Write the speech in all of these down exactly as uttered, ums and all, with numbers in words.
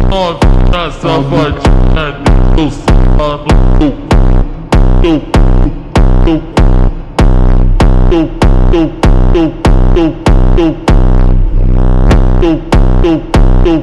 novinha safadinha, eu samba no cu. Eu, eu, eu, eu, eu, eu, eu, eu, eu, eu,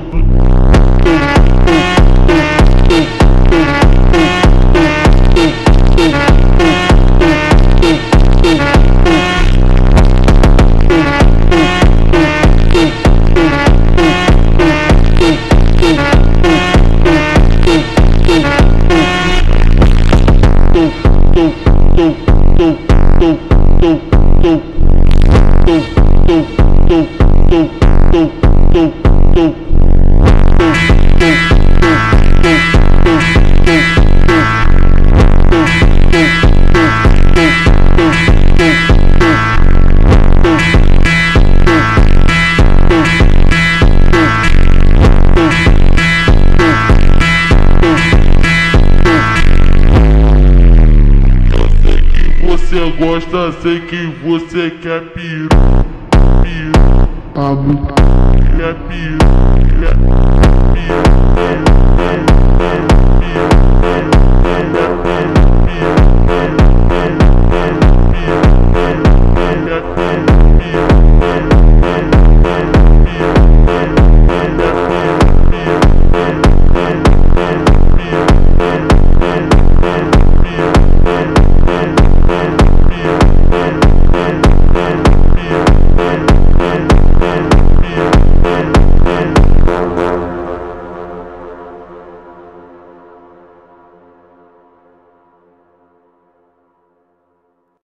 você gosta, sei que você quer piru, piru, Pablo, quer piru, quer piru.